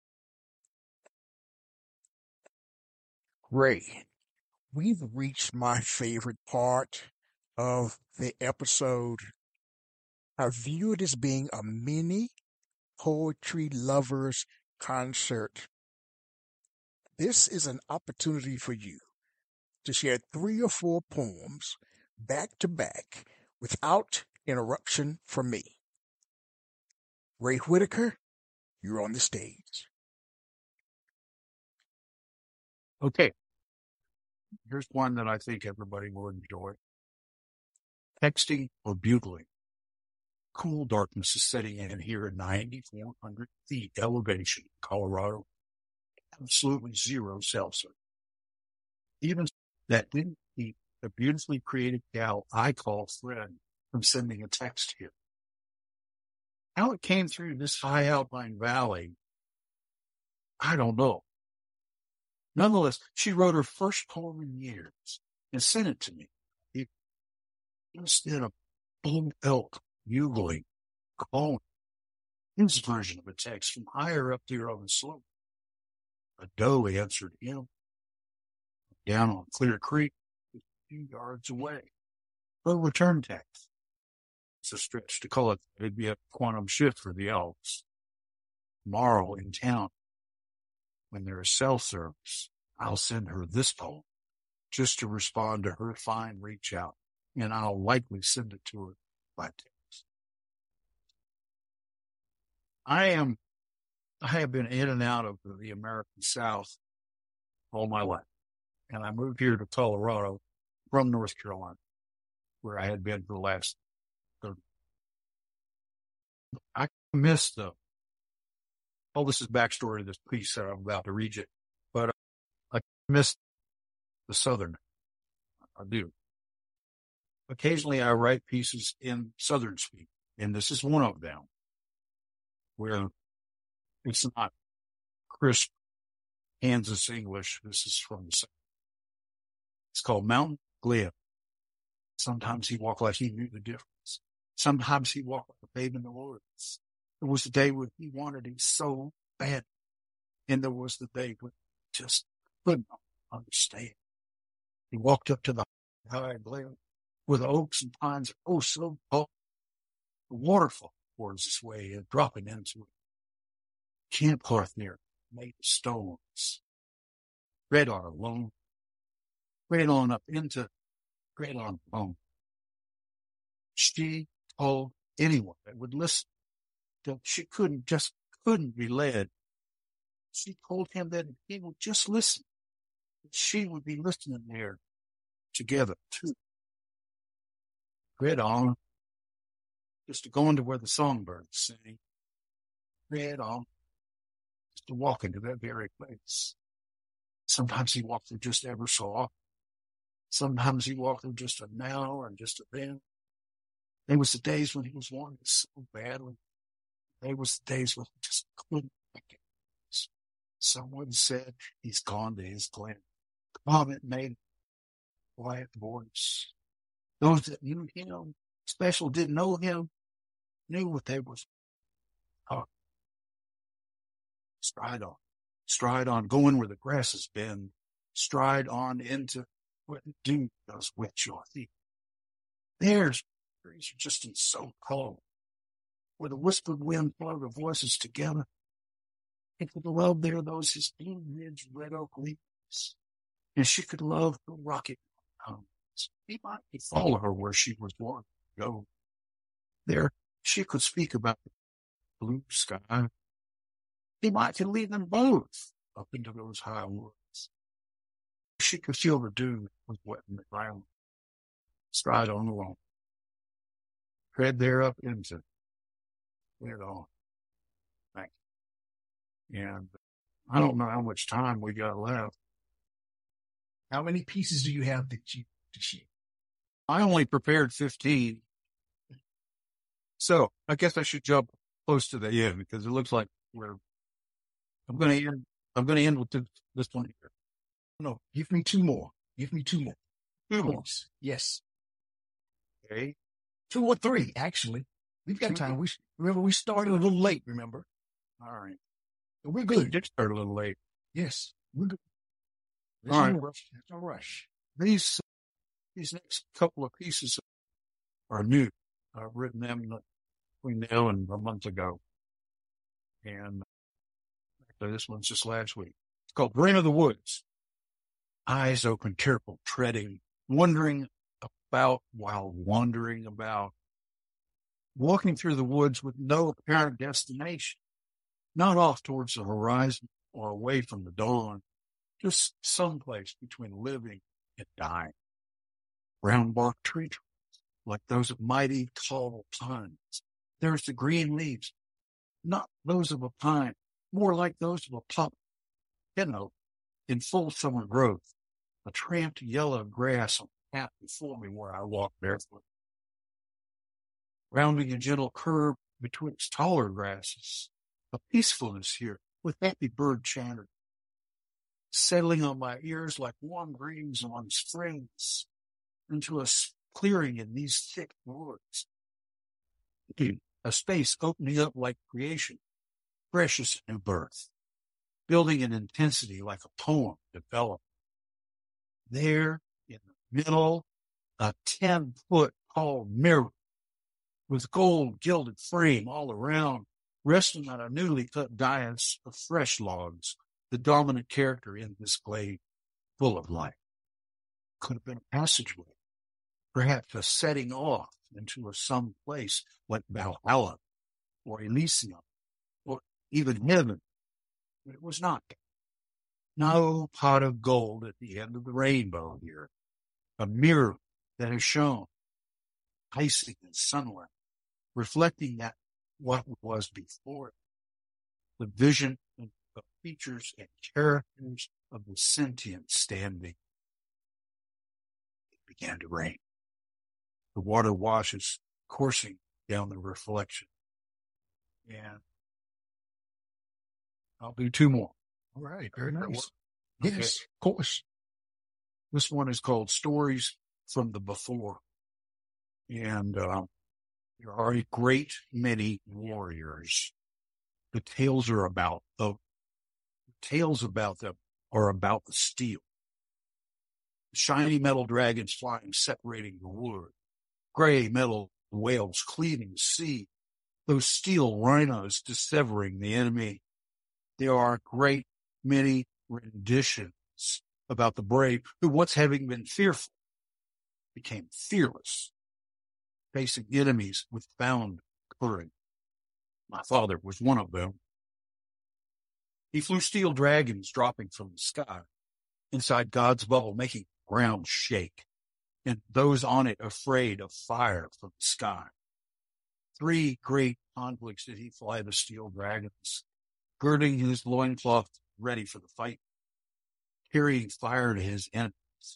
Ray, we've reached my favorite part of the episode. I view it as being a mini poetry lovers concert. This is an opportunity for you to share three or four poems back to back without interruption from me. Ray Whitaker, you're on the stage. Okay. Here's one that I think everybody will enjoy. Texting or bugling. Cool darkness is setting in here at ninety-four hundred feet elevation in Colorado. absolutely zero self-service. Even that didn't keep the beautifully created gal I call Fred from sending a text here. How it came through this high alpine valley, I don't know. Nonetheless, she wrote her first poem in years and sent it to me. It, instead of bull elk bugling, calling, his version of a text from higher up there on the slope. A doe answered him down on Clear Creek, a few yards away. A return text. It's a stretch to call it. It'd be a quantum shift for the elves. Tomorrow in town, when there is cell service, I'll send her this poem just to respond to her fine reach out, and I'll likely send it to her by text. I am, I have been in and out of the American South all my life, and I moved here to Colorado from North Carolina, where I had been for the last thirty. I miss the, oh, this is backstory to this piece that I'm about to read you, but I miss the Southern. I do. Occasionally I write pieces in Southern speak, and this is one of them, where it's not crisp Kansas English. This is from the South. It's called Mountain Glen. Sometimes he walked like he knew the difference. Sometimes he walked like a babe in the woods. There was the day when he wanted it so bad, and there was the day when he just couldn't understand. He walked up to the high glen where the oaks and pines are oh so tall. The waterfall pours its way and dropping into it. Camp hearth near, made of stones. Read on alone. Read on up into, read on alone. She told anyone that would listen that she couldn't, just couldn't be led. She told him that if he would just listen, that she would be listening there together too. Read on, just to go into where the songbirds sing. Read on, just to walk into that very place. Sometimes he walked there just ever so often. Sometimes he walked there just a now and just a then. There was the days when he was wanting it so badly. There was the days when he just couldn't make it. Someone said he's gone to his glen. Comment made a quiet voice. Those that knew him, special didn't know him, knew what they was talking. Stride on, stride on, going where the grasses bend. Stride on into where the dew does wet your feet. There's trees are just in so cold, where the whispered wind blow the voices together. He could love there those his blue ridge red oak leaves, and she could love the rocket mountains. He might follow her where she was born to go. There she could speak about the blue sky. He might could lead them both up into those high woods. She could feel the dew was wetting the ground. Stride on along. Tread there up into it all. Thank you. And I don't know how much time we got left. How many pieces do you have that you to share? I only prepared fifteen. So I guess I should jump close to the end because it looks like we're, I'm going to end, I'm going to end with this, this one here. No, give me two more. Give me two more. Two more. Yes. Okay. Two or three, actually. We've got time. We remember we started a little late, remember? All right. So we're We good. did start a little late. Yes, we're good. There's All no right. rush. There's no rush. These, these next couple of pieces are new. I've written them between now and a month ago. And actually this one's just last week. It's called Brain of the Woods. Eyes open, careful, treading, wondering about while wandering about. Walking through the woods with no apparent destination. Not off towards the horizon or away from the dawn. Just someplace between living and dying. Brown bark tree trunks, like those of mighty tall pines. There's the green leaves, not those of a pine, more like those of a poplar. you know, in full summer growth, a tramped yellow grass on the path before me where I walked barefoot. Rounding a gentle curve betwixt taller grasses, a peacefulness here with happy bird chatter, settling on my ears like warm breeze on springs into a clearing in these thick woods. A space opening up like creation, fresh as a new birth, building in intensity like a poem developed. There in the middle, a ten-foot tall mirror with gold gilded frame all around, resting on a newly cut dais of fresh logs, the dominant character in this glade full of life. Could have been a passageway, perhaps a setting off into a some place like Valhalla or Elysium or even heaven, but it was not. No pot of gold at the end of the rainbow here, a mirror that has shone, enticing in sunlight, reflecting that what was before it, the vision of the features and characters of the sentient standing. It began to rain. The water washes coursing down the reflection. And I'll do two more. All right. Very nice. Okay. Yes, of course. This one is called Stories from the Before. And um, there are a great many warriors. The tales are about the, the tales about them are about the steel. Shiny metal dragons flying, separating the wood. Gray metal whales cleaving the sea. Those steel rhinos dissevering the enemy. There are a great many renditions about the brave who, once having been fearful, became fearless, facing enemies with found courage. My father was one of them. He flew steel dragons dropping from the sky inside God's bubble, making the ground shake, and those on it afraid of fire from the sky. Three great conflicts did he fly the steel dragons, girding his loincloth ready for the fight, carrying fire to his enemies.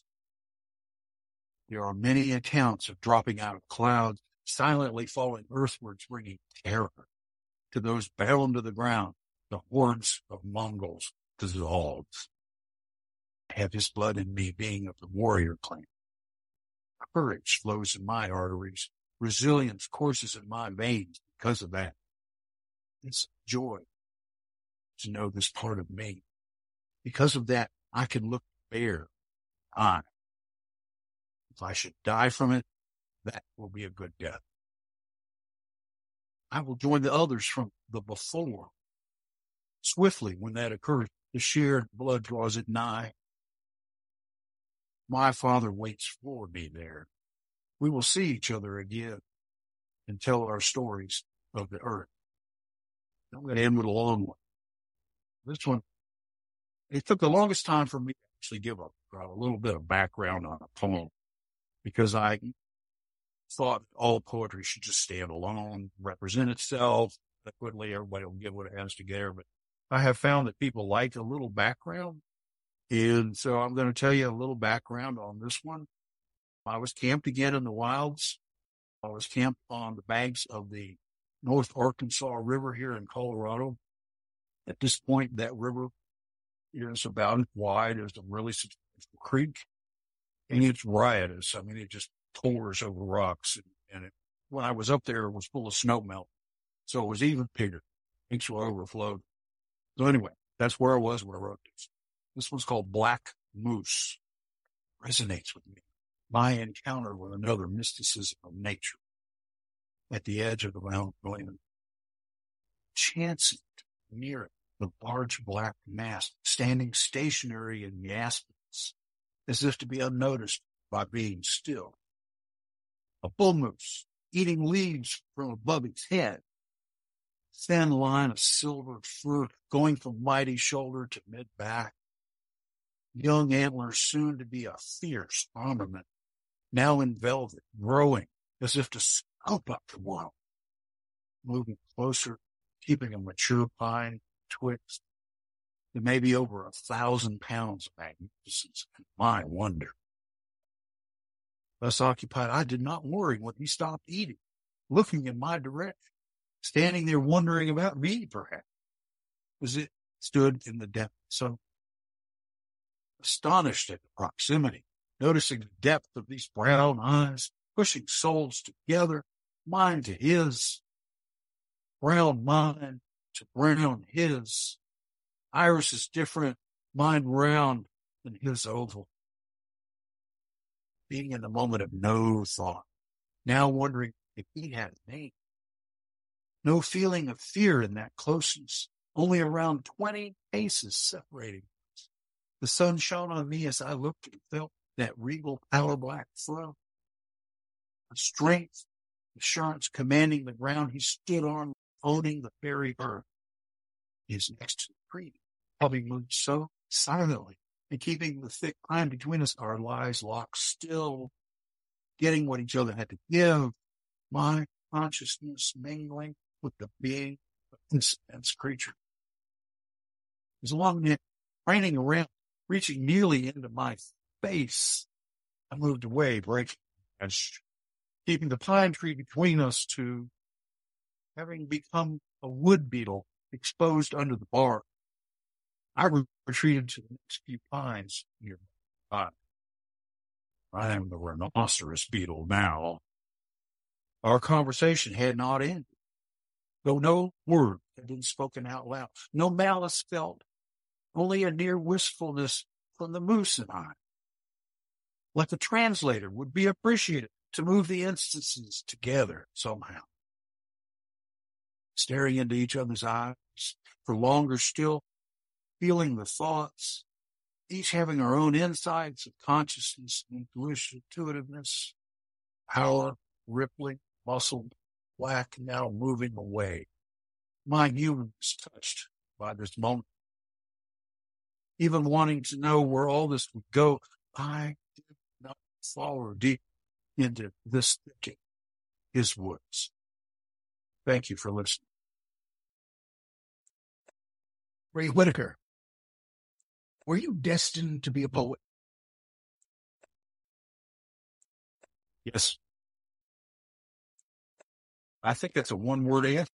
There are many accounts of dropping out of clouds, silently falling earthwards, bringing terror to those bound to the ground. The hordes of Mongols dissolved. I have his blood in me, being of the warrior clan. Courage flows in my arteries. Resilience courses in my veins because of that. It's joy to know this part of me. Because of that, I can look bare on. If I should die from it, that will be a good death. I will join the others from the before. Swiftly, when that occurs, the shared blood draws it nigh. My father waits for me there. We will see each other again and tell our stories of the earth. I'm going to end with a long one. This one, it took the longest time for me to actually give a, a little bit of background on a poem, because I thought all poetry should just stand alone, represent itself adequately. Everybody will get what it has to give. But I have found that people like a little background. And so I'm going to tell you a little background on this one. I was camped again in the wilds. I was camped on the banks of the North Arkansas River here in Colorado. At this point, that river is about as wide as a really substantial creek. And it's riotous. I mean, it just pours over rocks. And, and it, when I was up there, it was full of snow melt. So it was even bigger. Things were overflowed. So anyway, that's where I was when I wrote this. This one's called Black Moose. Resonates with me. My encounter with another mysticism of nature at the edge of the mountain land. Chancing near it, the large black mass standing stationary in the aspens, as if to be unnoticed by being still. A bull moose eating leaves from above its head. Thin line of silver fur going from mighty shoulder to mid-back. Young antlers soon to be a fierce armament, now in velvet, growing as if to scoop up the world. Moving closer, keeping a mature pine twixt. to maybe over a thousand pounds of magnificence and my wonder. Thus occupied, I did not worry when he stopped eating, looking in my direction, standing there wondering about me, perhaps, as it stood in the depth. So astonished at the proximity, noticing the depth of these brown eyes, pushing souls together, mine to his, brown mine to brown his. Iris is different, mine round than his oval. Being in the moment of no thought, now wondering if he had a name. No feeling of fear in that closeness, only around twenty paces separating us. The sun shone on me as I looked and felt that regal pallor black throat. The strength, assurance commanding the ground he stood on, owning the very earth. He is next to the tree, probably moved so silently, and keeping the thick pine between us, our lives locked still, getting what each other had to give, my consciousness mingling with the being of this immense creature. His long neck craning around, reaching nearly into my face. I moved away, breaking and keeping the pine tree between us to having become a wood beetle exposed under the bark. I retreated to the next few pines nearby. I am the rhinoceros beetle now. Our conversation had not ended, though no word had been spoken out loud, no malice felt, only a near wistfulness from the moose and I. Like a translator would be appreciated to move the instances together somehow. Staring into each other's eyes for longer still, feeling the thoughts, each having our own insights of consciousness, intuition, intuitiveness, power, rippling, muscled, black, now moving away. My human was touched by this moment. Even wanting to know where all this would go, I did not follow deep into this thicket, his woods. Thank you for listening. Ray Whitaker, were you destined to be a poet? Yes. I think that's a one-word answer.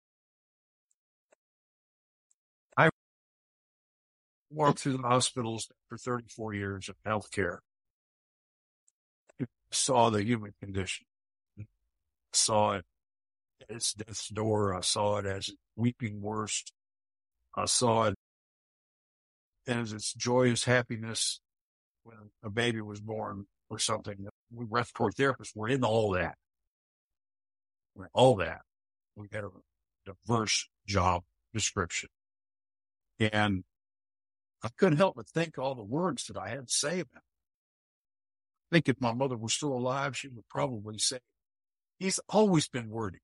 I walked through the hospitals for thirty-four years of healthcare. I saw the human condition. I saw it at its death's door. I saw it as its weeping worst. I saw it as its joyous happiness when a baby was born or something. We respiratory therapists were in all that. We're in all that. We had a diverse job description. And I couldn't help but think all the words that I had to say about it. I think if my mother was still alive, she would probably say, he's always been wordy.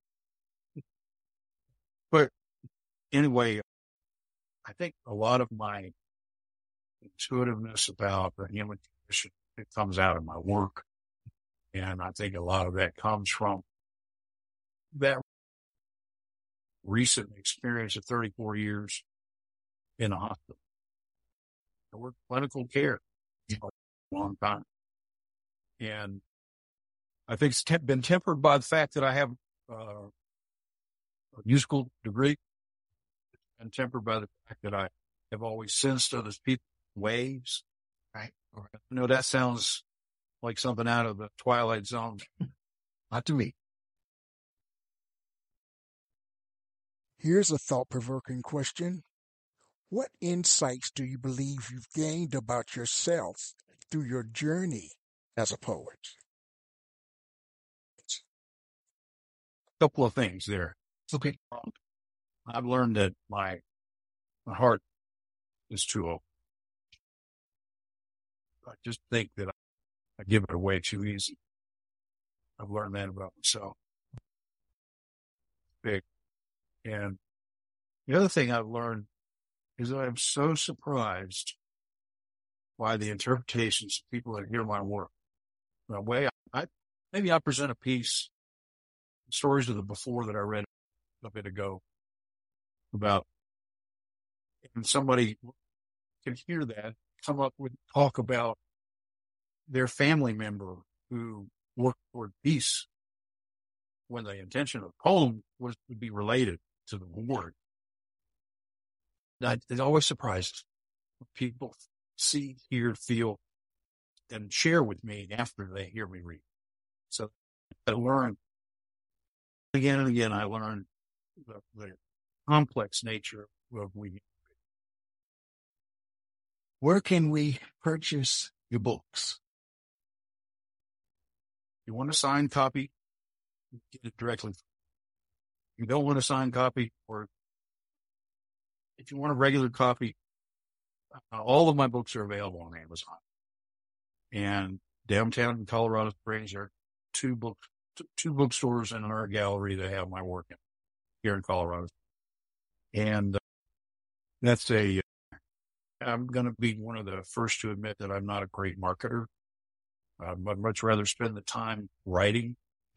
But anyway, I think a lot of my intuitiveness about the human condition, it comes out of my work. And I think a lot of that comes from that recent experience of thirty-four years in a hospital. I worked clinical care for a long time. And I think it's te- been tempered by the fact that I have uh, a musical degree, and tempered by the fact that I have always sensed other people's waves. Right. I know that sounds like something out of the Twilight Zone. Not to me. Here's a thought-provoking question. What insights do you believe you've gained about yourself through your journey as a poet? A couple of things there. Okay. Um, I've learned that my, my heart is too open. I just think that I, I give it away too easy. I've learned that about myself. Big. And the other thing I've learned is that I'm so surprised by the interpretations of people that hear my work. In a way, I, maybe I present a piece, stories of the before that I read a bit ago about, and somebody can hear that, come up with talk about their family member who worked toward peace when the intention of the poem was to be related to the war. That, it always surprises when people see, hear, feel, and share with me after they hear me read. So I learn again and again, I learned the, the complex nature of reading. Where can we purchase your books? You want a signed copy, get it directly. You don't want a signed copy, or if you want a regular copy, uh, all of my books are available on Amazon. And downtown in Colorado Springs, there are two book two bookstores and an art gallery that have my work in here in Colorado. And uh, that's a. I'm going to be one of the first to admit that I'm not a great marketer. Um, I'd much rather spend the time writing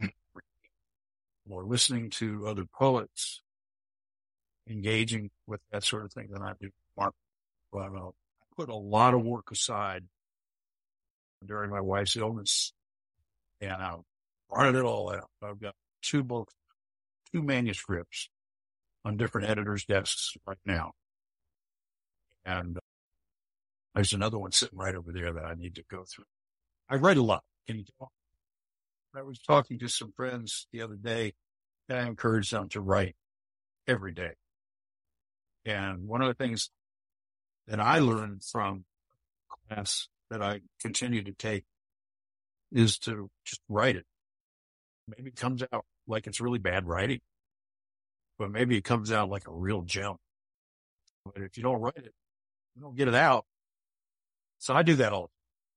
or listening to other poets, engaging with that sort of thing than I do marketing. But uh, I put a lot of work aside during my wife's illness, and I brought it all out. I've got two books, two manuscripts on different editors' desks right now. And uh, there's another one sitting right over there that I need to go through. I write a lot. Can you tell? I was talking to some friends the other day, and I encouraged them to write every day. And one of the things that I learned from class that I continue to take is to just write it. Maybe it comes out like it's really bad writing, but maybe it comes out like a real gem. But if you don't write it, you don't get it out. So I do that all.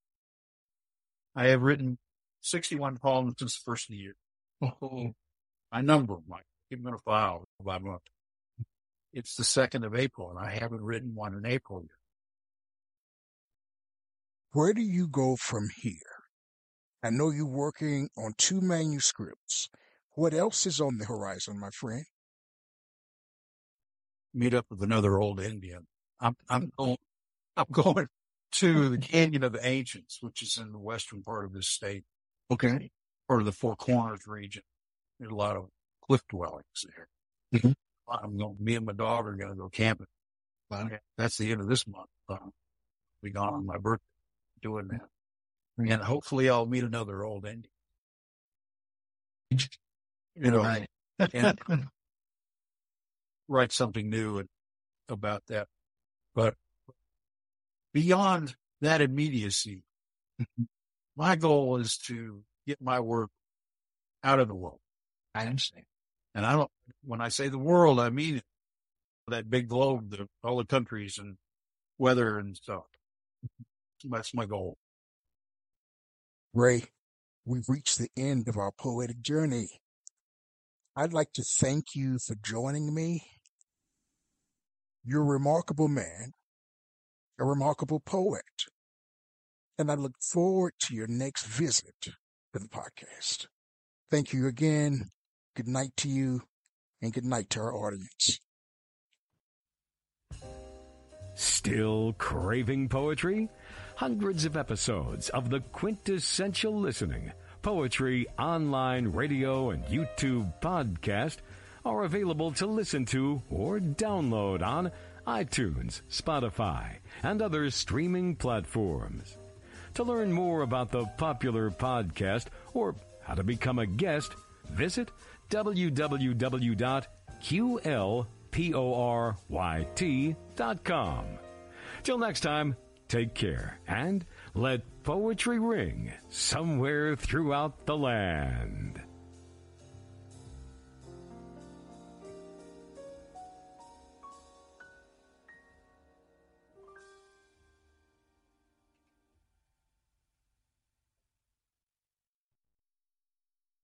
I have written sixty-one poems since the first of the year. Oh, I number them. I keep them in a file by month. It's the second of April, and I haven't written one in April yet. Where do you go from here? I know you're working on two manuscripts. What else is on the horizon, my friend? Meet up with another old Indian. I'm, I'm going, I'm going to the Canyon of the Ancients, which is in the western part of this state. Okay. Or the Four Corners region. There's a lot of cliff dwellings there. Mm-hmm. I'm going, me and my dog are going to go camping. Wow. That's the end of this month. Um, we gone on my birthday doing that. Mm-hmm. And hopefully I'll meet another old Indian. You know, right. And write something new about that. But beyond that immediacy, my goal is to get my work out of the world. I understand. And I don't, when I say the world, I mean that big globe, the, all the countries and weather and stuff. That's my goal. Ray, we've reached the end of our poetic journey. I'd like to thank you for joining me. You're a remarkable man, a remarkable poet, and I look forward to your next visit to the podcast. Thank you again. Good night to you, and good night to our audience. Still craving poetry? Hundreds of episodes of the Quintessential Listening Poetry Online Radio and YouTube podcast are available to listen to or download on iTunes, Spotify, and other streaming platforms. To learn more about the popular podcast or how to become a guest, visit w w w dot q l poryt dot com. Till next time, take care and let poetry ring somewhere throughout the land.